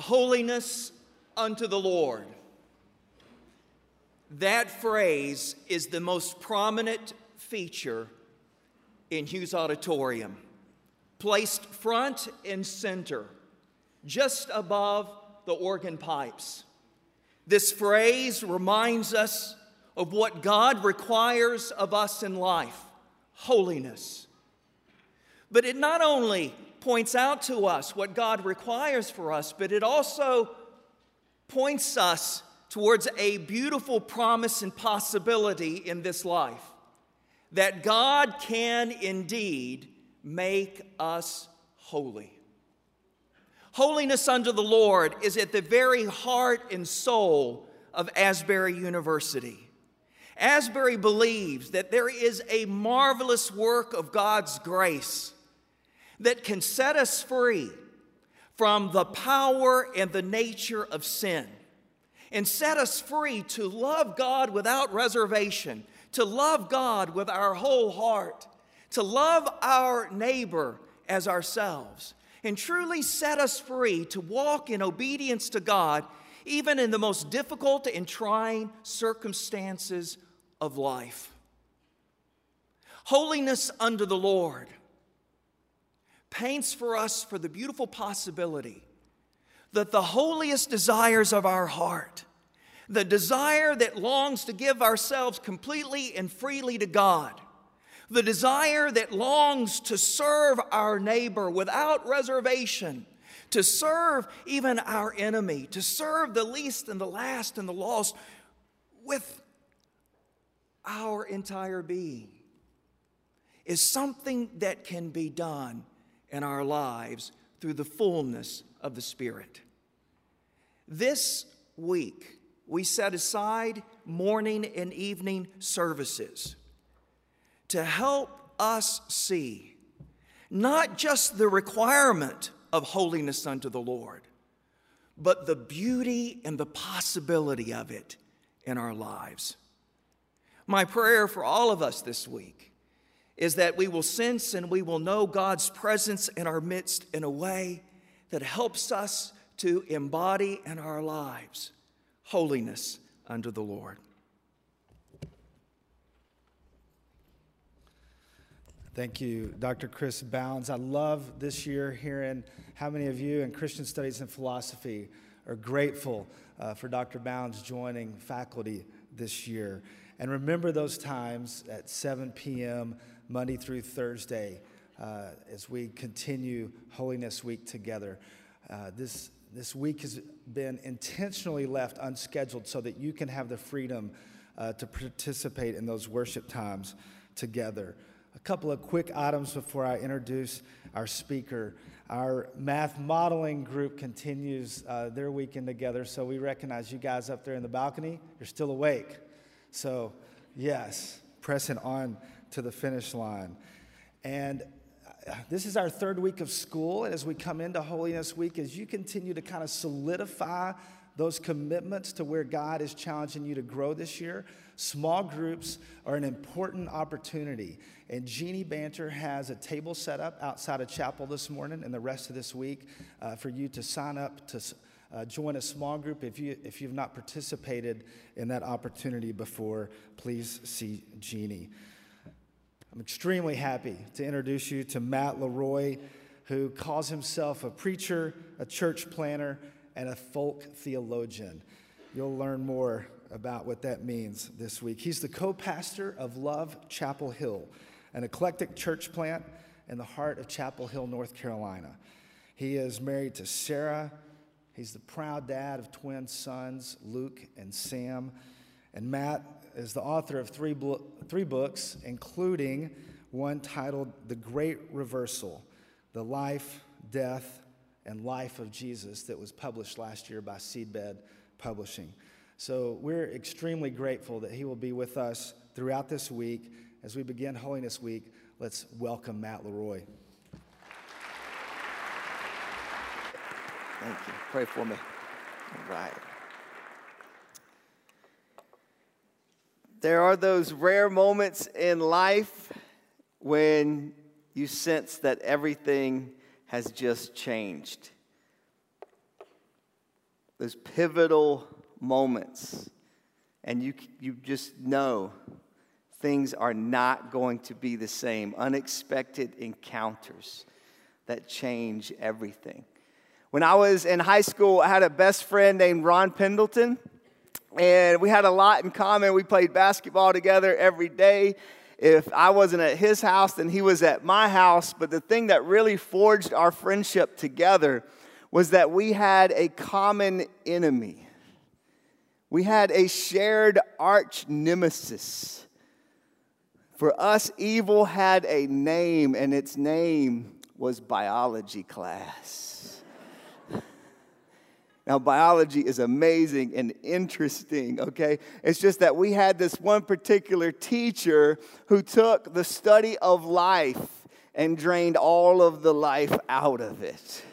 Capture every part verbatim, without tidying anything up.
Holiness unto the Lord. That phrase is the most prominent feature in Hughes Auditorium, placed front and center, just above the organ pipes. This phrase reminds us of what God requires of us in life, holiness. But it not only points out to us what God requires for us, but it also points us towards a beautiful promise and possibility in this life, that God can indeed make us holy. Holiness unto the Lord is at the very heart and soul of Asbury University. Asbury believes that there is a marvelous work of God's grace that can set us free from the power and the nature of sin and set us free to love God without reservation, to love God with our whole heart, to love our neighbor as ourselves, and truly set us free to walk in obedience to God even in the most difficult and trying circumstances of life. Holiness unto the Lord paints for us for the beautiful possibility that the holiest desires of our heart, the desire that longs to give ourselves completely and freely to God, the desire that longs to serve our neighbor without reservation, to serve even our enemy, to serve the least and the last and the lost with our entire being, is something that can be done in our lives through the fullness of the Spirit. This week, we set aside morning and evening services to help us see not just the requirement of holiness unto the Lord, but the beauty and the possibility of it in our lives. My prayer for all of us this week is that we will sense and we will know God's presence in our midst in a way that helps us to embody in our lives holiness unto the Lord. Thank you, Doctor Chris Bounds. I love this year hearing how many of you in Christian Studies and Philosophy are grateful uh, for Doctor Bounds joining faculty this year. And remember those times at seven p.m. Monday through Thursday uh, as we continue Holiness Week together. Uh, this, this week has been intentionally left unscheduled so that you can have the freedom uh, to participate in those worship times together. A couple of quick items before I introduce our speaker. Our math modeling group continues uh, their weekend together, so we recognize you guys up there in the balcony. You're still awake. So, yes, pressing on to the finish line. And this is our third week of school, and as we come into Holiness Week, as you continue to kind of solidify those commitments to where God is challenging you to grow this year, small groups are an important opportunity. And Jeannie Banter has a table set up outside of chapel this morning and the rest of this week uh, for you to sign up to uh, join a small group. If, you, if you've not participated in that opportunity before, please see Jeannie. I'm extremely happy to introduce you to Matt Leroy, who calls himself a preacher, a church planner, and a folk theologian. You'll learn more about what that means this week. He's the co-pastor of Love Chapel Hill, an eclectic church plant in the heart of Chapel Hill, North Carolina. He is married to Sarah. He's the proud dad of twin sons, Luke and Sam. And Matt is the author of three, blo- three books, including one titled The Great Reversal, The Life, Death, and Life of Jesus, that was published last year by Seedbed Publishing. So we're extremely grateful that he will be with us throughout this week. As we begin Holiness Week, let's welcome Matt Leroy. Thank you. Pray for me. All right. There are those rare moments in life when you sense that everything has just changed. those pivotal moments, and you, you just know things are not going to be the same. Unexpected encounters that change everything. When I was in high school, I had a best friend named Ron Pendleton, and we had a lot in common. We played basketball together every day. If I wasn't at his house, then he was at my house. But the thing that really forged our friendship together was that we had a common enemy. We had a shared arch nemesis. For us, evil had a name, and its name was biology class. Now, biology is amazing and interesting, okay? It's just that we had this one particular teacher who took the study of life and drained all of the life out of it.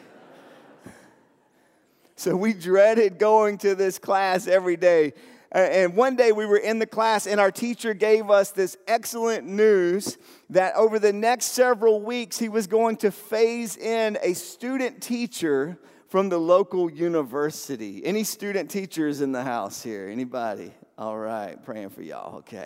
So we dreaded going to this class every day. And one day we were in the class, and our teacher gave us this excellent news that over the next several weeks, he was going to phase in a student teacher from the local university. Any student teachers in the house here? Anybody? All right, praying for y'all, okay.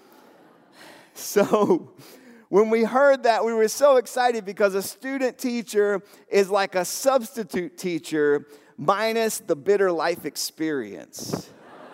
So when we heard that, we were so excited because a student teacher is like a substitute teacher minus the bitter life experience.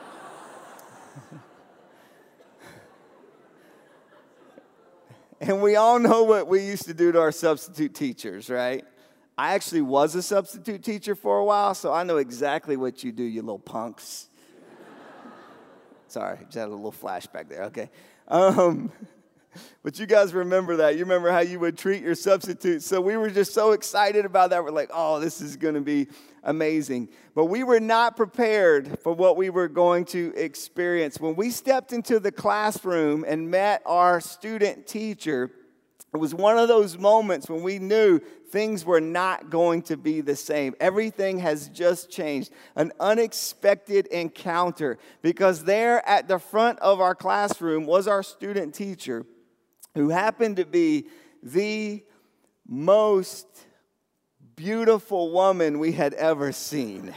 And we all know what we used to do to our substitute teachers, right? I actually was a substitute teacher for a while, so I know exactly what you do, you little punks. Sorry, just had a little flashback there, okay. Um, but you guys remember that. You remember how you would treat your substitutes. So we were just so excited about that. We're like, oh, this is going to be amazing. But we were not prepared for what we were going to experience. When we stepped into the classroom and met our student teacher, it was one of those moments when we knew things were not going to be the same. Everything has just changed. An unexpected encounter. Because there at the front of our classroom was our student teacher, who happened to be the most beautiful woman we had ever seen.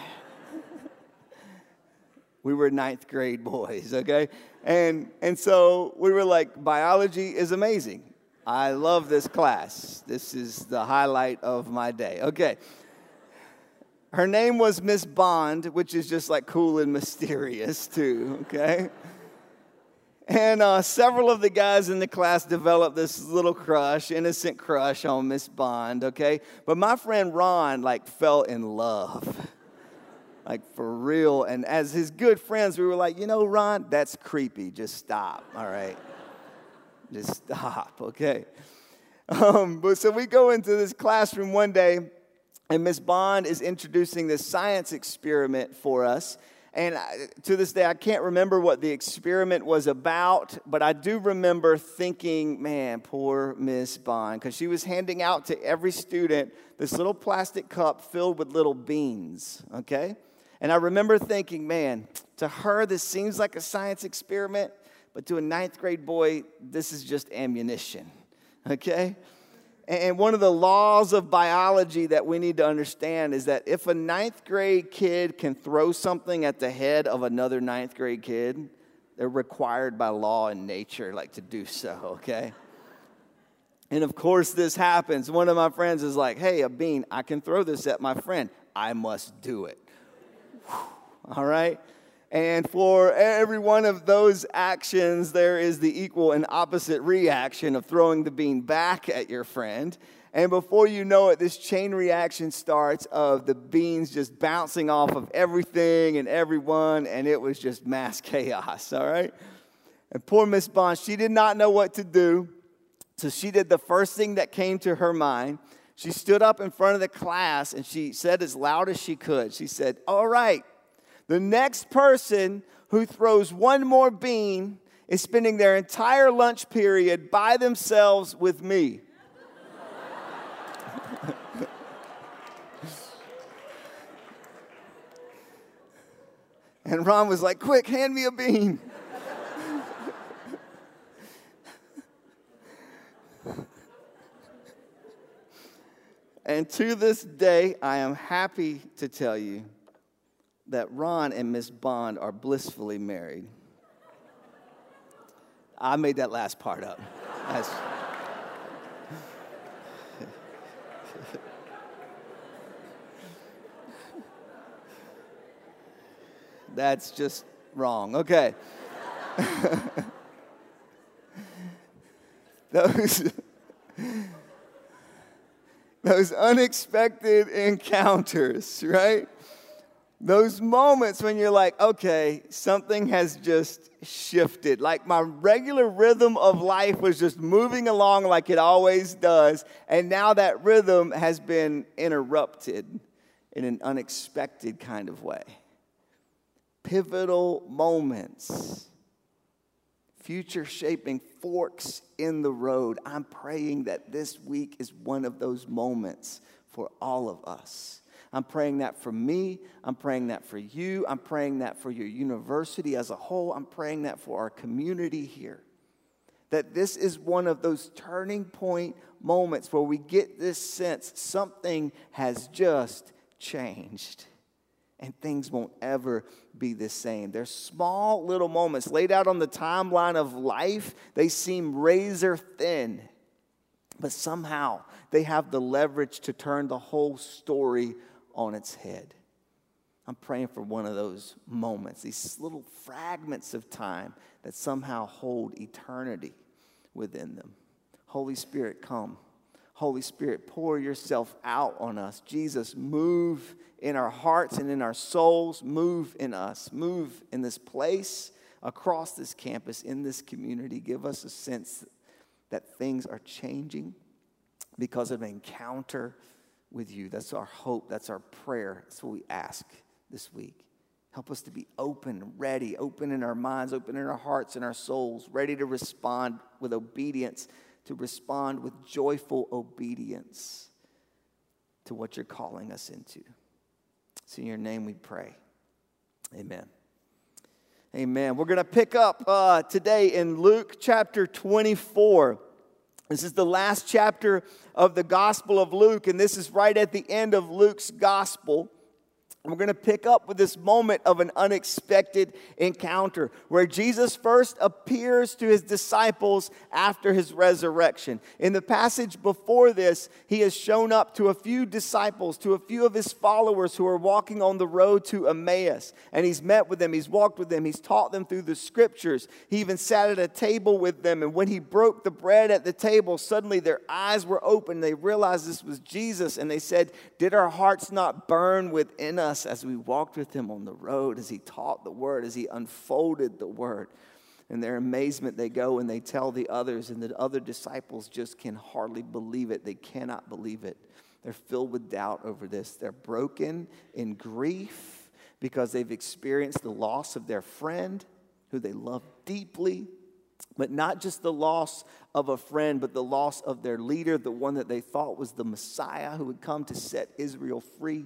We were ninth grade boys, okay? And, and so we were like, biology is amazing. I love this class. This is the highlight of my day. Okay. Her name was Miss Bond, which is just like cool and mysterious too, okay? And uh, several of the guys in the class developed this little crush, innocent crush on Miss Bond, okay? But my friend Ron, like, fell in love. Like, for real. And as his good friends, we were like, you know, Ron, that's creepy. Just stop, all right? Just stop, okay? Um, but so we go into this classroom one day, and Miss Bond is introducing this science experiment for us. And I, to this day, I can't remember what the experiment was about, but I do remember thinking, man, poor Miss Bond, because she was handing out to every student this little plastic cup filled with little beans, okay? And I remember thinking, man, to her, this seems like a science experiment, but to a ninth grade boy, this is just ammunition, okay? And one of the laws of biology that we need to understand is that if a ninth grade kid can throw something at the head of another ninth grade kid, they're required by law and nature, like, to do so, okay? And of course this happens. One of my friends is like, hey, a bean, I can throw this at my friend. I must do it. All right? And for every one of those actions, there is the equal and opposite reaction of throwing the bean back at your friend. And before you know it, this chain reaction starts of the beans just bouncing off of everything and everyone, and it was just mass chaos, all right? And poor Miss Bond, she did not know what to do, so she did the first thing that came to her mind. She stood up in front of the class, and she said as loud as she could, she said, all right, the next person who throws one more bean is spending their entire lunch period by themselves with me. And Ron was like, quick, hand me a bean. And to this day, I am happy to tell you that Ron and Miss Bond are blissfully married. I made that last part up. That's, that's just wrong. Okay. Those, those unexpected encounters, right? Those moments when you're like, okay, something has just shifted. Like my regular rhythm of life was just moving along like it always does. And now that rhythm has been interrupted in an unexpected kind of way. Pivotal moments. Future shaping forks in the road. I'm praying that this week is one of those moments for all of us. I'm praying that for me. I'm praying that for you. I'm praying that for your university as a whole. I'm praying that for our community here. That this is one of those turning point moments where we get this sense something has just changed. And things won't ever be the same. They're small little moments laid out on the timeline of life. They seem razor thin. But somehow they have the leverage to turn the whole story on its head. I'm praying for one of those moments, these little fragments of time that somehow hold eternity within them. Holy Spirit, come. Holy Spirit, pour yourself out on us. Jesus, move in our hearts and in our souls. Move in us. Move in this place, across this campus, in this community. Give us a sense that things are changing because of an encounter with you. That's our hope. That's our prayer. That's what we ask this week. Help us to be open, ready, open in our minds, open in our hearts and our souls, ready to respond with obedience, to respond with joyful obedience to what you're calling us into. It's in your name we pray. Amen. Amen. We're going to pick up uh, today in Luke chapter twenty-four. This is the last chapter of the Gospel of Luke, and this is right at the end of Luke's Gospel. We're going to pick up with this moment of an unexpected encounter where Jesus first appears to his disciples after his resurrection. In the passage before this, he has shown up to a few disciples, to a few of his followers who are walking on the road to Emmaus. And he's met with them, he's walked with them, he's taught them through the scriptures. He even sat at a table with them. And when he broke the bread at the table, suddenly their eyes were open. They realized this was Jesus. And they said, "Did our hearts not burn within us as we walked with him on the road, as he taught the word, as he unfolded the word?" In their amazement, they go and they tell the others, and the other disciples just can hardly believe it. They cannot believe it. They're filled with doubt over this. They're broken in grief because they've experienced the loss of their friend who they love deeply, but not just the loss of a friend, but the loss of their leader, the one that they thought was the Messiah who would come to set Israel free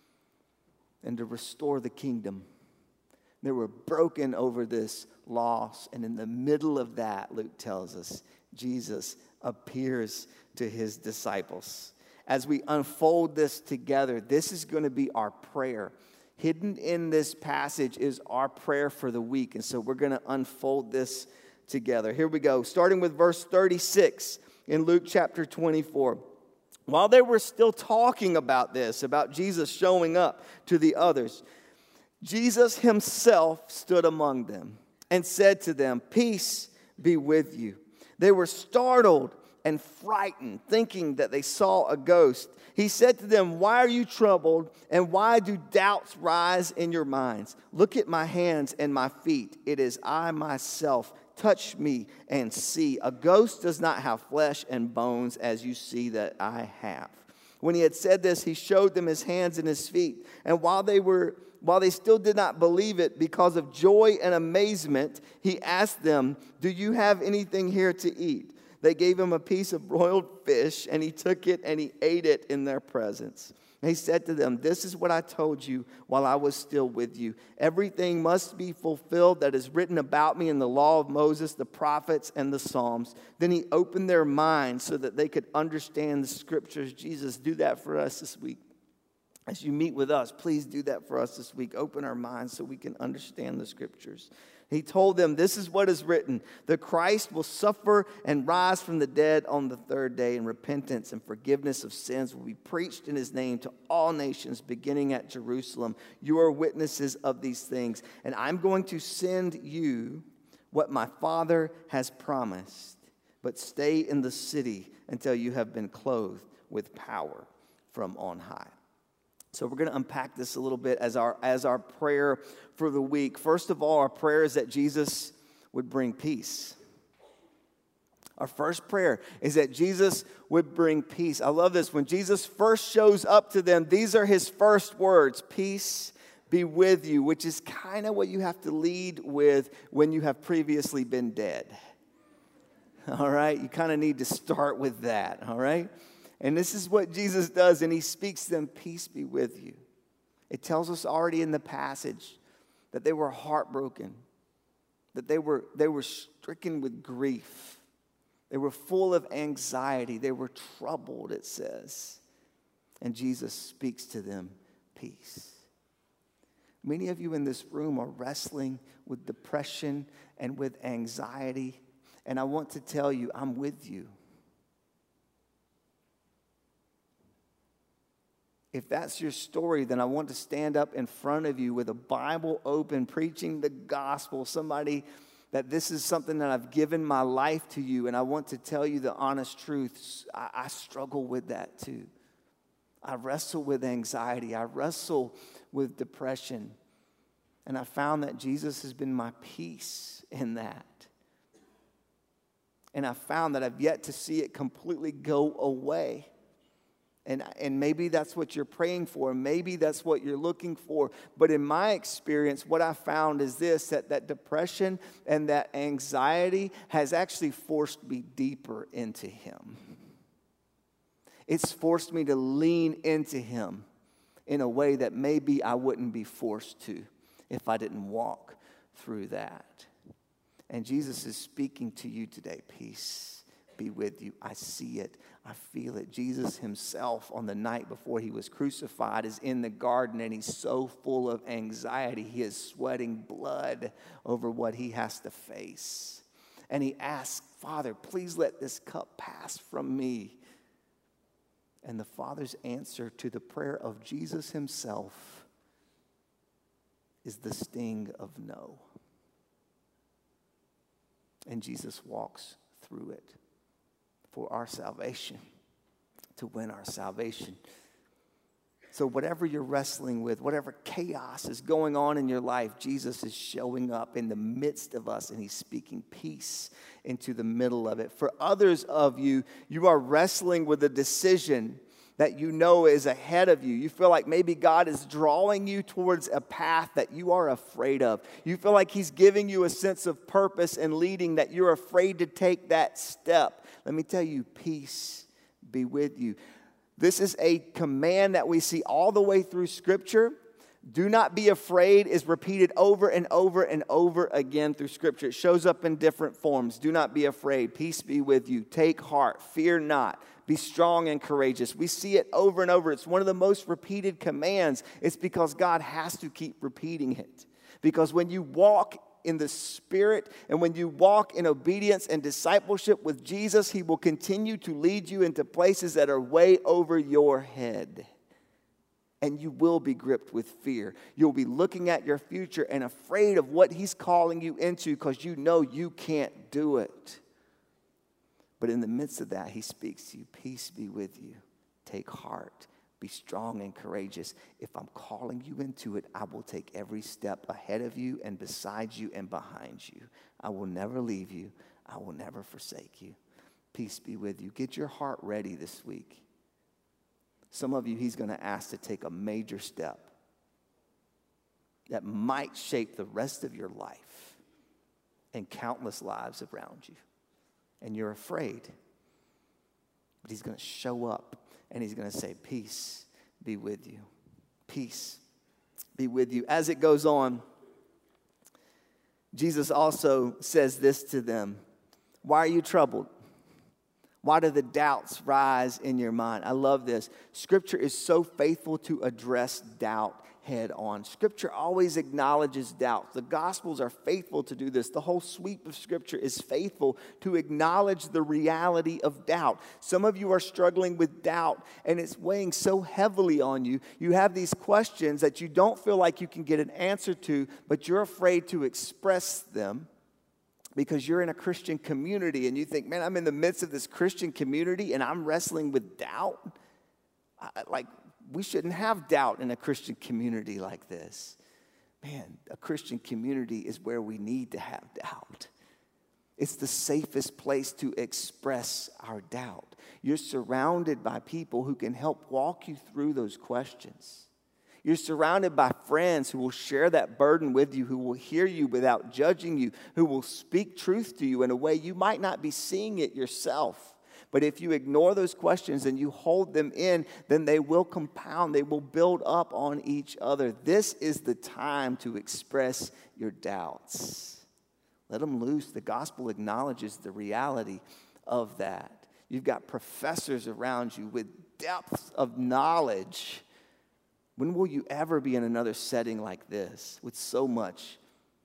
and to restore the kingdom. They were broken over this loss. And in the middle of that, Luke tells us, Jesus appears to his disciples. As we unfold this together, this is going to be our prayer. Hidden in this passage is our prayer for the week. And so we're going to unfold this together. Here we go. Starting with verse thirty-six in Luke chapter twenty-four. While they were still talking about this, about Jesus showing up to the others, Jesus himself stood among them and said to them, "Peace be with you." They were startled and frightened, thinking that they saw a ghost. He said to them, "Why are you troubled, and why do doubts rise in your minds? Look at my hands and my feet. It is I myself. Touch me and see. A ghost does not have flesh and bones as you see that I have." When he had said this, he showed them his hands and his feet. And while they were while they still did not believe it because of joy and amazement, he asked them, "Do you have anything here to eat?" They gave him a piece of broiled fish, and he took it and he ate it in their presence. And he said to them, "This is what I told you while I was still with you. Everything must be fulfilled that is written about me in the law of Moses, the prophets, and the Psalms." Then he opened their minds so that they could understand the scriptures. Jesus, do that for us this week. As you meet with us, please do that for us this week. Open our minds so we can understand the scriptures. He told them, this is what is written. The Christ will suffer and rise from the dead on the third day, and repentance and forgiveness of sins will be preached in his name to all nations, beginning at Jerusalem. You are witnesses of these things, and I'm going to send you what my Father has promised. But stay in the city until you have been clothed with power from on high. So we're going to unpack this a little bit as our as our prayer for the week. First of all, our prayer is that Jesus would bring peace. Our first prayer is that Jesus would bring peace. I love this. When Jesus first shows up to them, these are his first words: peace be with you, which is kind of what you have to lead with when you have previously been dead. All right? You kind of need to start with that, all right? And this is what Jesus does, and he speaks to them, peace be with you. It tells us already in the passage that they were heartbroken, that they were, they were stricken with grief. They were full of anxiety. They were troubled, it says. And Jesus speaks to them peace. Many of you in this room are wrestling with depression and with anxiety, and I want to tell you, I'm with you. If that's your story, then I want to stand up in front of you with a Bible open, preaching the gospel, somebody that this is something that I've given my life to you, and I want to tell you the honest truth. I, I struggle with that too. I wrestle with anxiety. I wrestle with depression. And I found that Jesus has been my peace in that. And I found that I've yet to see it completely go away. And, and maybe that's what you're praying for. Maybe that's what you're looking for. But in my experience, what I found is this, that, that depression and that anxiety has actually forced me deeper into him. It's forced me to lean into him in a way that maybe I wouldn't be forced to if I didn't walk through that. And Jesus is speaking to you today. Peace be with you. I see it. I feel it. Jesus himself, on the night before he was crucified, is in the garden, and he's so full of anxiety. He is sweating blood over what he has to face. And he asks, Father, please let this cup pass from me. And the Father's answer to the prayer of Jesus himself is the sting of no. And Jesus walks through it for our salvation, to win our salvation. So whatever you're wrestling with, whatever chaos is going on in your life, Jesus is showing up in the midst of us, and he's speaking peace into the middle of it. For others of you, you are wrestling with a decision that you know is ahead of you. You feel like maybe God is drawing you towards a path that you are afraid of. You feel like he's giving you a sense of purpose and leading that you're afraid to take that step. Let me tell you, peace be with you. This is a command that we see all the way through Scripture. Do not be afraid is repeated over and over and over again through Scripture. It shows up in different forms. Do not be afraid. Peace be with you. Take heart. Fear not. Be strong and courageous. We see it over and over. It's one of the most repeated commands. It's because God has to keep repeating it. Because when you walk in the Spirit and when you walk in obedience and discipleship with Jesus, he will continue to lead you into places that are way over your head. And you will be gripped with fear. You'll be looking at your future and afraid of what he's calling you into because you know you can't do it. But in the midst of that, he speaks to you. Peace be with you. Take heart. Be strong and courageous. If I'm calling you into it, I will take every step ahead of you and beside you and behind you. I will never leave you. I will never forsake you. Peace be with you. Get your heart ready this week. Some of you, he's going to ask to take a major step that might shape the rest of your life and countless lives around you. And you're afraid. But he's going to show up and he's going to say, peace be with you. Peace be with you. As it goes on, Jesus also says this to them. Why are you troubled? Why do the doubts rise in your mind? I love this. Scripture is so faithful to address doubt head on. Scripture always acknowledges doubt. The Gospels are faithful to do this. The whole sweep of Scripture is faithful to acknowledge the reality of doubt. Some of you are struggling with doubt, and it's weighing so heavily on you. You have these questions that you don't feel like you can get an answer to, but you're afraid to express them, because you're in a Christian community and you think, man, I'm in the midst of this Christian community and I'm wrestling with doubt. I, like, we shouldn't have doubt in a Christian community like this. Man, a Christian community is where we need to have doubt. It's the safest place to express our doubt. You're surrounded by people who can help walk you through those questions. You're surrounded by friends who will share that burden with you, who will hear you without judging you, who will speak truth to you in a way you might not be seeing it yourself. But if you ignore those questions and you hold them in, then they will compound. They will build up on each other. This is the time to express your doubts. Let them loose. The gospel acknowledges the reality of that. You've got professors around you with depths of knowledge. When will you ever be in another setting like this with so much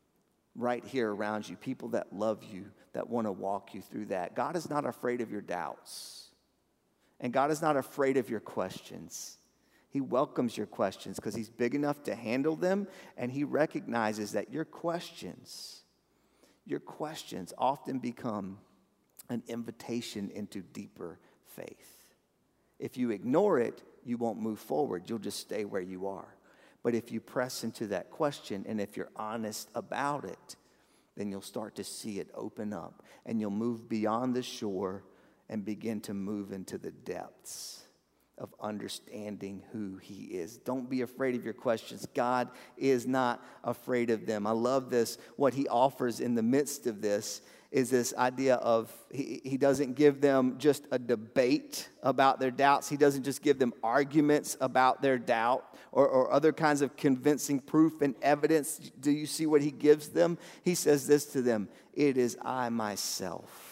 right here around you, people that love you, that want to walk you through that? God is not afraid of your doubts, and God is not afraid of your questions. He welcomes your questions because he's big enough to handle them, and he recognizes that your questions, your questions often become an invitation into deeper faith. If you ignore it, you won't move forward. You'll just stay where you are. But if you press into that question, and if you're honest about it, then you'll start to see it open up, and you'll move beyond the shore and begin to move into the depths of understanding who he is. Don't be afraid of your questions. God is not afraid of them. I love this. What he offers in the midst of this is this idea of he, he doesn't give them just a debate about their doubts. He doesn't just give them arguments about their doubt or, or other kinds of convincing proof and evidence. Do you see what he gives them? He says this to them: it is I myself.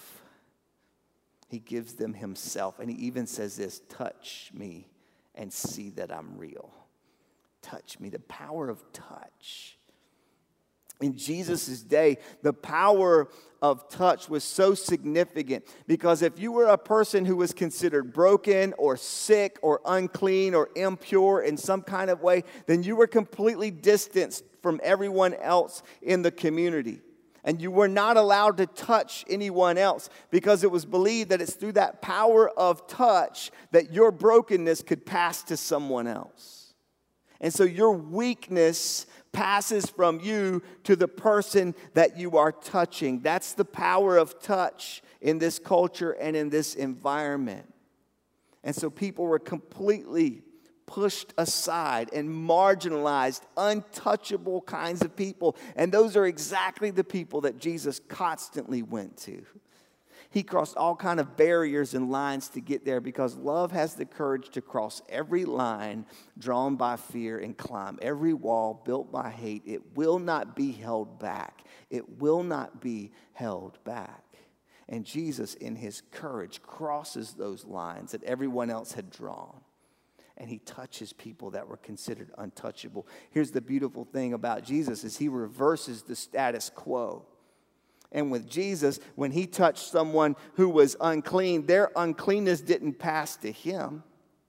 He gives them himself. And he even says this: touch me and see that I'm real. Touch me. The power of touch. In Jesus' day, the power of touch was so significant because if you were a person who was considered broken or sick or unclean or impure in some kind of way, then you were completely distanced from everyone else in the community. And you were not allowed to touch anyone else because it was believed that it's through that power of touch that your brokenness could pass to someone else. And so your weakness passes from you to the person that you are touching. That's the power of touch in this culture and in this environment. And so people were completely pushed aside and marginalized, untouchable kinds of people. And those are exactly the people that Jesus constantly went to. He crossed all kinds of barriers and lines to get there because love has the courage to cross every line drawn by fear and climb every wall built by hate. It will not be held back. It will not be held back. And Jesus, in his courage, crosses those lines that everyone else had drawn. And he touches people that were considered untouchable. Here's the beautiful thing about Jesus is he reverses the status quo. And with Jesus, when he touched someone who was unclean, their uncleanness didn't pass to him.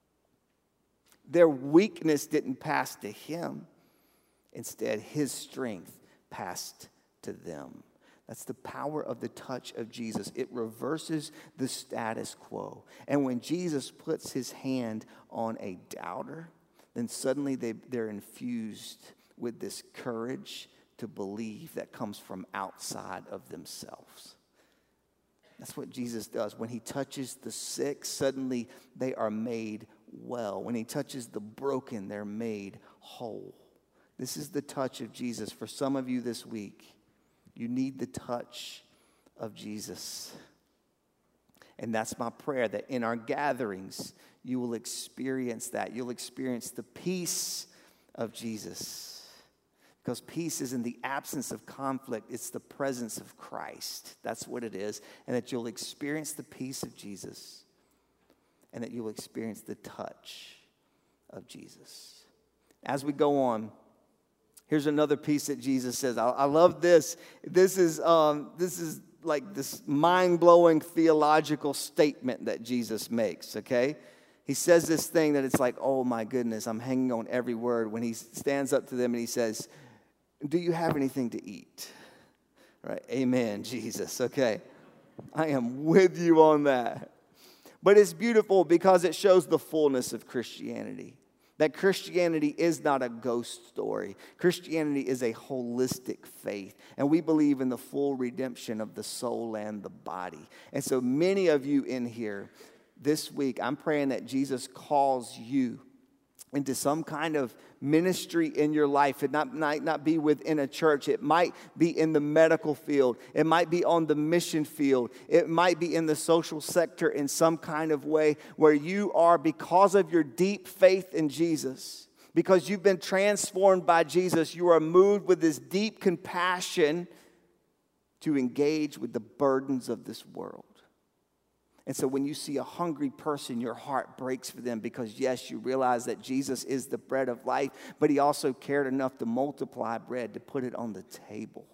Their weakness didn't pass to him. Instead, his strength passed to them. That's the power of the touch of Jesus. It reverses the status quo. And when Jesus puts his hand on a doubter, then suddenly they, they're infused with this courage to believe that comes from outside of themselves. That's what Jesus does. When he touches the sick, suddenly they are made well. When he touches the broken, they're made whole. This is the touch of Jesus. For some of you this week, you need the touch of Jesus. And that's my prayer, that in our gatherings, you will experience that. You'll experience the peace of Jesus. Because peace is in the absence of conflict. It's the presence of Christ. That's what it is. And that you'll experience the peace of Jesus. And that you'll experience the touch of Jesus. As we go on, here's another piece that Jesus says. I, I love this. This is, um, this is like this mind-blowing theological statement that Jesus makes, okay? He says this thing that it's like, oh my goodness, I'm hanging on every word. When he stands up to them and he says, do you have anything to eat? Right? Amen, Jesus. Okay. I am with you on that. But it's beautiful because it shows the fullness of Christianity. That Christianity is not a ghost story. Christianity is a holistic faith. And we believe in the full redemption of the soul and the body. And so many of you in here this week, I'm praying that Jesus calls you into some kind of ministry in your life. It not, might not be within a church. It might be in the medical field. It might be on the mission field. It might be in the social sector in some kind of way where you are, because of your deep faith in Jesus, because you've been transformed by Jesus, you are moved with this deep compassion to engage with the burdens of this world. And so when you see a hungry person, your heart breaks for them because, yes, you realize that Jesus is the bread of life, but he also cared enough to multiply bread to put it on the table.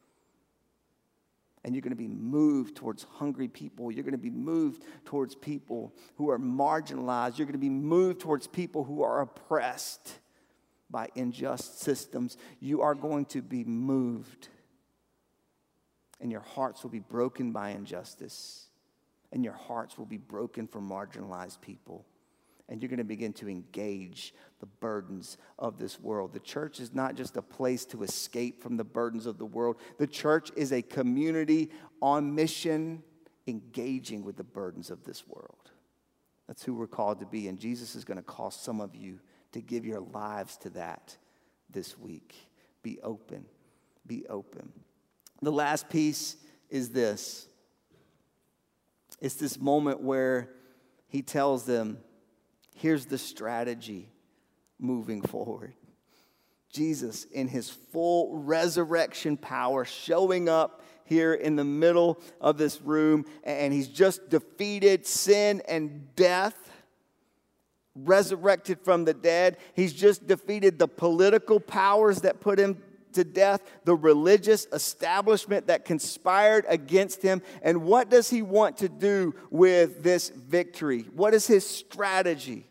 And you're going to be moved towards hungry people. You're going to be moved towards people who are marginalized. You're going to be moved towards people who are oppressed by unjust systems. You are going to be moved, and your hearts will be broken by injustice. And your hearts will be broken for marginalized people. And you're going to begin to engage the burdens of this world. The church is not just a place to escape from the burdens of the world. The church is a community on mission, engaging with the burdens of this world. That's who we're called to be. And Jesus is going to call some of you to give your lives to that this week. Be open. Be open. The last piece is this. It's this moment where he tells them, here's the strategy moving forward. Jesus, in his full resurrection power, showing up here in the middle of this room, and he's just defeated sin and death, resurrected from the dead. He's just defeated the political powers that put him to death, the religious establishment that conspired against him. And what does he want to do with this victory? What is his strategy?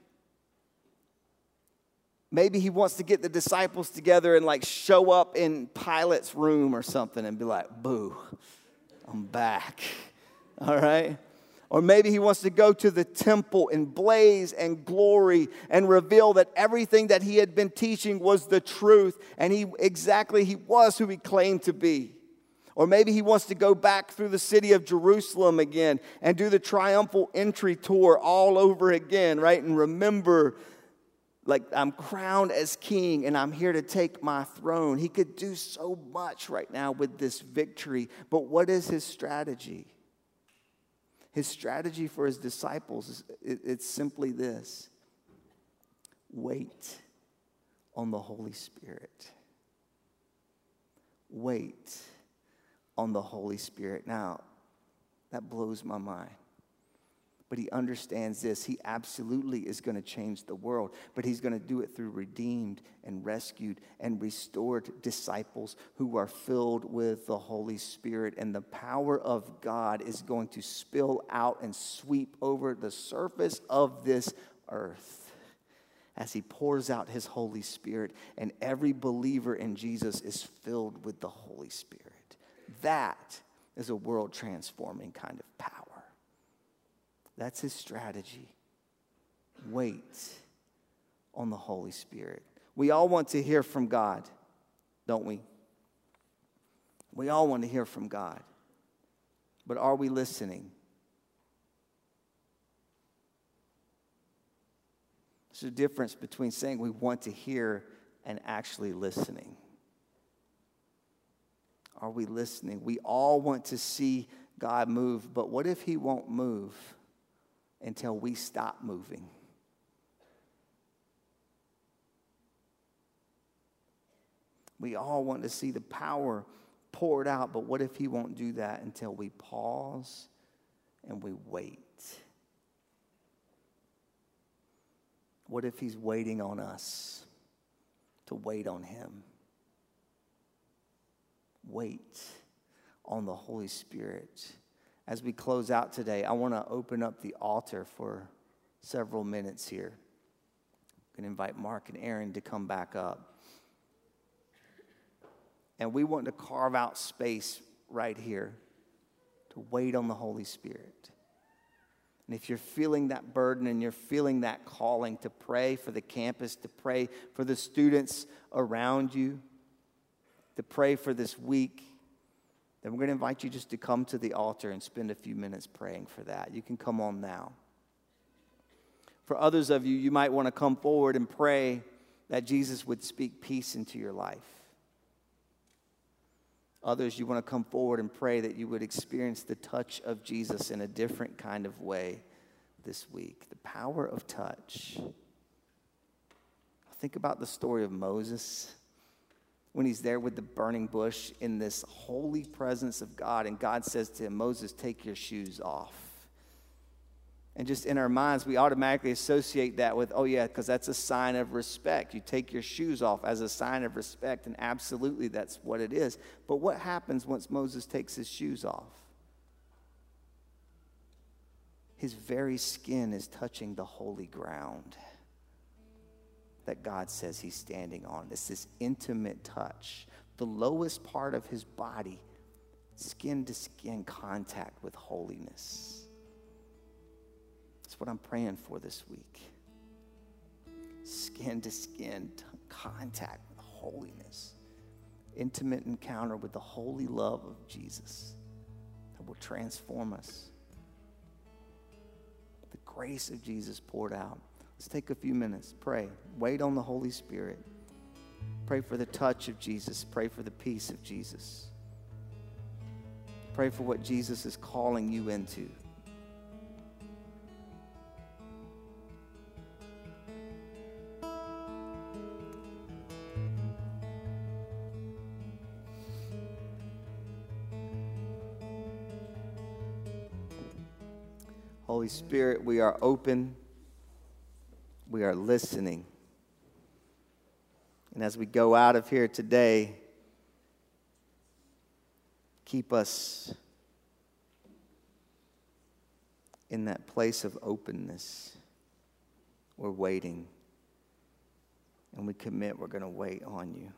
Maybe he wants to get the disciples together and like show up in Pilate's room or something and be like, boo, I'm back. All right? Or maybe he wants to go to the temple in blaze and glory and reveal that everything that he had been teaching was the truth, and he exactly he was who he claimed to be. Or maybe he wants to go back through the city of Jerusalem again and do the triumphal entry tour all over again, right? And remember, like, I'm crowned as king and I'm here to take my throne. He could do so much right now with this victory, but what is his strategy? His strategy for his disciples, is it's simply this: wait on the Holy Spirit. Wait on the Holy Spirit. Now, that blows my mind. But he understands this. He absolutely is going to change the world. But he's going to do it through redeemed and rescued and restored disciples who are filled with the Holy Spirit. And the power of God is going to spill out and sweep over the surface of this earth as he pours out his Holy Spirit. And every believer in Jesus is filled with the Holy Spirit. That is a world-transforming kind of power. That's his strategy. Wait on the Holy Spirit. We all want to hear from God, don't we? We all want to hear from God. But are we listening? There's a difference between saying we want to hear and actually listening. Are we listening? We all want to see God move, but what if he won't move until we stop moving? We all want to see the power poured out, but what if he won't do that until we pause and we wait? What if he's waiting on us to wait on him? Wait on the Holy Spirit. As we close out today, I want to open up the altar for several minutes here. I'm going to invite Mark and Aaron to come back up. And we want to carve out space right here to wait on the Holy Spirit. And if you're feeling that burden and you're feeling that calling to pray for the campus, to pray for the students around you, to pray for this week, then we're going to invite you just to come to the altar and spend a few minutes praying for that. You can come on now. For others of you, you might want to come forward and pray that Jesus would speak peace into your life. Others, you want to come forward and pray that you would experience the touch of Jesus in a different kind of way this week. The power of touch. Think about the story of Moses when he's there with the burning bush in this holy presence of God, and God says to him, Moses, take your shoes off. And just in our minds, we automatically associate that with, oh yeah, because that's a sign of respect. You take your shoes off as a sign of respect, and absolutely that's what it is. But what happens once Moses takes his shoes off? His very skin is touching the holy ground that God says he's standing on. It's this intimate touch. The lowest part of his body, skin to skin contact with holiness. That's what I'm praying for this week. Skin to skin t- contact with holiness. Intimate encounter with the holy love of Jesus that will transform us. The grace of Jesus poured out. Let's take a few minutes. Pray. Wait on the Holy Spirit. Pray for the touch of Jesus. Pray for the peace of Jesus. Pray for what Jesus is calling you into. Holy Spirit, we are open. We are listening. And as we go out of here today, keep us in that place of openness. We're waiting. And we commit we're going to wait on you.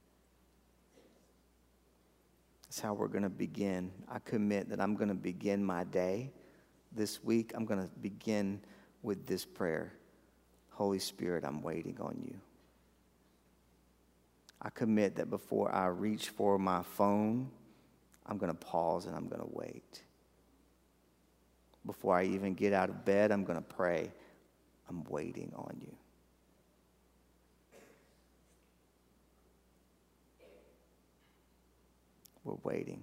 That's how we're going to begin. I commit that I'm going to begin my day. This week, I'm going to begin with this prayer. Holy Spirit, I'm waiting on you. I commit that before I reach for my phone, I'm going to pause and I'm going to wait. Before I even get out of bed, I'm going to pray. I'm waiting on you. We're waiting.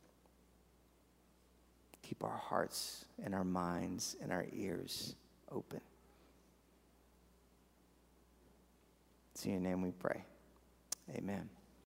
Keep our hearts and our minds and our ears open. It's in your name we pray. Amen.